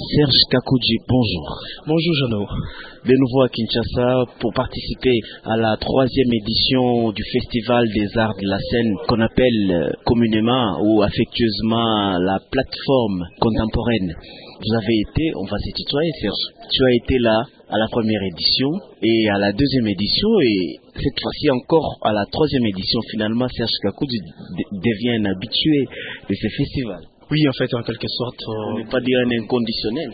Serge Kakouji, bonjour. Bonjour Jeannot. De nouveau à Kinshasa pour participer à la 3e édition du Festival des Arts de la Scène qu'on appelle communément ou affectueusement la plateforme contemporaine. Vous avez été, on va se tutoyer Serge, tu as été là à la 1re édition et à la 2e édition et cette fois-ci encore à la 3e édition. Finalement, Serge Kakouji devient un habitué de ce festival. Oui, en fait, en quelque sorte... On ne peut pas dire un inconditionnel.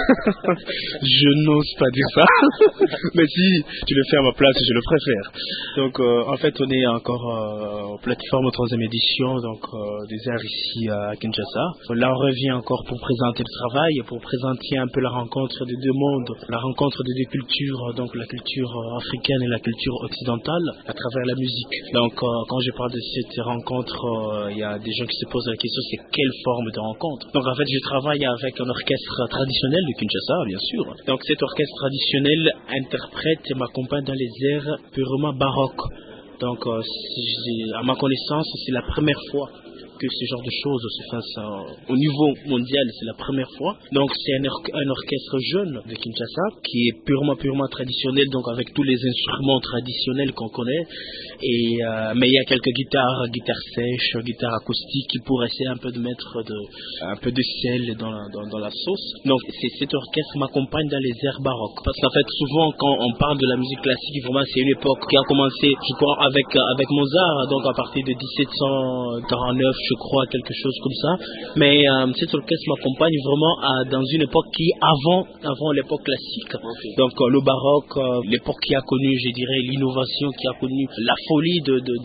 Je n'ose pas dire ça. Mais si tu le fais à ma place, je le préfère. Donc, en fait, on est encore en plateforme 3e édition des arts ici à Kinshasa. Là, on revient encore pour présenter le travail, pour présenter un peu la rencontre des deux mondes, la rencontre des deux cultures, donc la culture africaine et la culture occidentale, à travers la musique. Donc, quand je parle de cette rencontre, il y a des gens qui se posent la question, c'est quelle forme de rencontre. Donc en fait je travaille avec un orchestre traditionnel de Kinshasa bien sûr. Donc cet orchestre traditionnel interprète et m'accompagne dans les airs purement baroques. Donc à ma connaissance c'est la première fois que ce genre de choses se fasse au niveau mondial, c'est la première fois. Donc c'est un orchestre jeune de Kinshasa qui est purement traditionnel, donc avec tous les instruments traditionnels qu'on connaît. Et mais il y a quelques guitares sèches, guitares acoustiques qui pourraient essayer un peu de mettre un peu de sel dans la sauce. Donc cet orchestre m'accompagne dans les airs baroques. Parce qu'en fait souvent quand on parle de la musique classique, vraiment c'est une époque qui a commencé, je crois, avec Mozart, donc à partir de 1749, je crois, quelque chose comme ça. Mais cet orchestre m'accompagne vraiment dans une époque qui est avant l'époque classique. Okay. Donc le baroque, l'époque qui a connu, je dirais, l'innovation, qui a connu la folie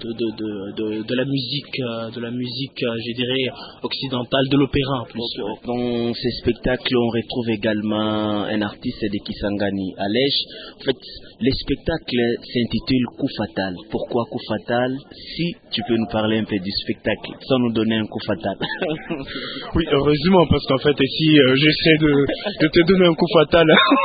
de la musique, je dirais, occidentale, de l'opéra en plus. Okay. Dans ces spectacles, on retrouve également un artiste de Kisangani, Alèche. En fait, les spectacles s'intitulent Coup Fatal. Pourquoi Coup Fatal? Si tu peux nous parler un peu du spectacle, sans nous donner un coup fatal. Oui, heureusement, parce qu'en fait, ici, j'essaie de te donner un coup fatal.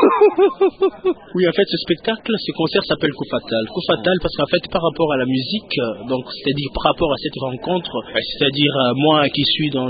Oui, en fait, ce concert s'appelle Coup Fatal. Coup Fatal parce qu'en fait, par rapport à la musique, donc c'est-à-dire par rapport à cette rencontre, c'est-à-dire moi qui suis dans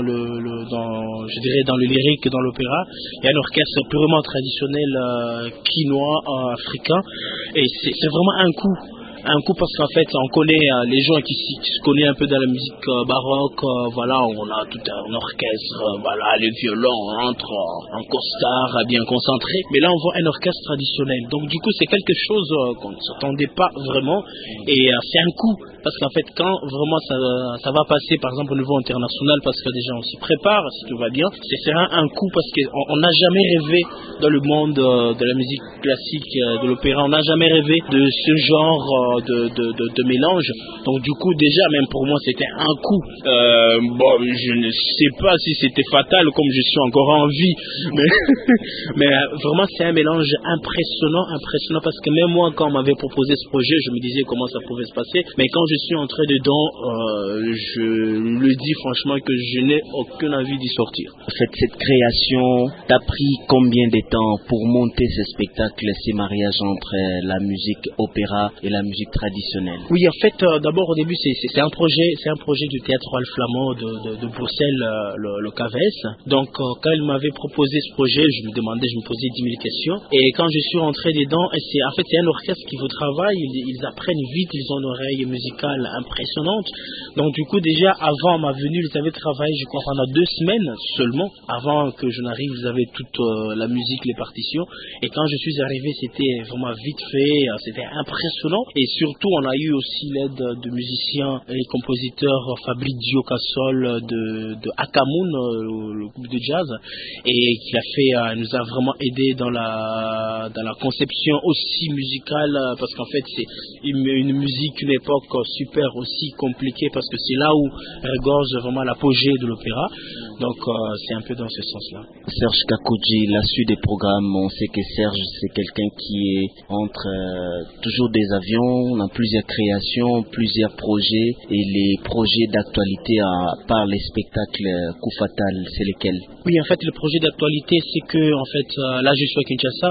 je dirais dans le lyrique, dans l'opéra, il y a un orchestre purement traditionnel quinois, africain, et c'est vraiment un coup parce qu'en fait on connaît les gens qui se connaissent un peu dans la musique baroque, voilà, on a tout un orchestre, voilà, les violons entrent en costard bien concentré, mais là on voit un orchestre traditionnel, donc du coup c'est quelque chose qu'on ne s'attendait pas vraiment, et c'est un coup parce qu'en fait quand vraiment ça va passer par exemple au niveau international, parce que déjà on s'y prépare si tout va bien, c'est un coup parce qu'on n'a jamais rêvé dans le monde de la musique classique, de l'opéra, on n'a jamais rêvé de ce genre de mélange. Donc du coup déjà même pour moi c'était un coup. Bon, je ne sais pas si c'était fatal comme je suis encore en vie, mais vraiment c'est un mélange impressionnant parce que même moi quand on m'avait proposé ce projet, je me disais comment ça pouvait se passer, mais quand je suis entré dedans, je le dis franchement que je n'ai aucune envie d'y sortir. Cette création t'a pris combien de temps pour monter ce spectacle, ces mariages entre la musique opéra et la musique traditionnelle? Oui, en fait, d'abord au début c'est un projet du théâtre Royal Flamand de Bruxelles, le KVS. Donc quand il m'avait proposé ce projet, je me posais 10 000 questions. Et quand je suis rentré dedans, c'est un orchestre qui vous travaille, ils apprennent vite, ils ont une oreille musicale impressionnante. Donc du coup déjà avant ma venue, ils avaient travaillé, je crois, pendant 2 semaines seulement. Avant que je n'arrive, ils avaient toute la musique, les partitions. Et quand je suis arrivé, c'était vraiment vite fait, c'était impressionnant. Et surtout, on a eu aussi l'aide de musiciens et compositeurs Fabrizio Cassol de Akamoun, le groupe de jazz, et qui nous a vraiment aidé dans la conception aussi musicale, parce qu'en fait c'est une musique, une époque super aussi compliquée, parce que c'est là où regorge vraiment l'apogée de l'opéra. Donc c'est un peu dans ce sens-là. Serge Kakouji, la suite des programmes, on sait que Serge c'est quelqu'un qui est entre toujours des avions, dans plusieurs créations, plusieurs projets, et les projets d'actualité à part les spectacles Coup Fatal, c'est lesquels? Oui, en fait le projet d'actualité c'est que en fait là je suis à Kinshasa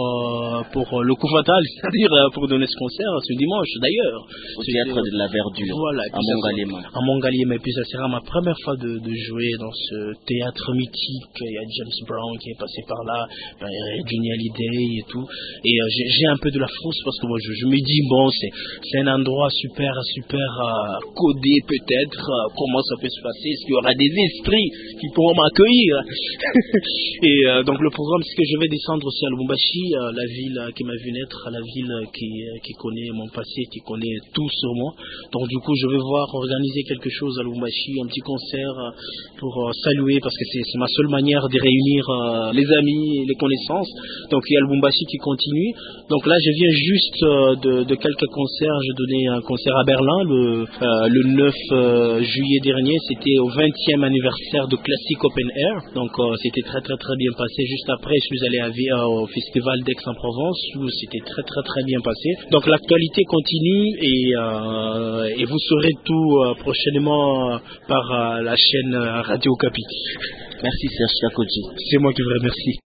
pour le Coup Fatal, c'est-à-dire pour donner ce concert ce dimanche d'ailleurs au théâtre de la Verdure, voilà, à Montgaliema. À Montgaliema, et puis ça sera ma première fois de jouer dans ce théâtre mythique. Il y a James Brown qui est passé par là, Johnny Hallyday et tout. Et j'ai un peu de la frousse parce que moi je me dis bon, c'est un endroit super codé peut-être. Comment ça peut se passer? Est-ce qu'il y aura des esprits qui pourront m'accueillir? Et donc le programme, c'est que je vais descendre aussi à Lubumbashi, la ville qui m'a vu naître, la ville qui connaît mon passé, qui connaît tout sur moi. Donc du coup, je vais voir organiser quelque chose à Lubumbashi, un petit concert pour saluer, parce que c'est ma seule manière de réunir les amis et les connaissances. Donc il y a Lubumbashi qui continue. Donc là, je viens juste de quelques concerts. J'ai donné un concert à Berlin le 9 juillet dernier. C'était au 20e anniversaire de Classic Open Air. Donc c'était très bien passé. Juste après, je suis allé au festival d'Aix-en-Provence où c'était très bien passé. Donc l'actualité continue et vous saurez tout prochainement par la chaîne Radio Okapi. Merci Serge Kakodji. C'est moi qui vous remercie.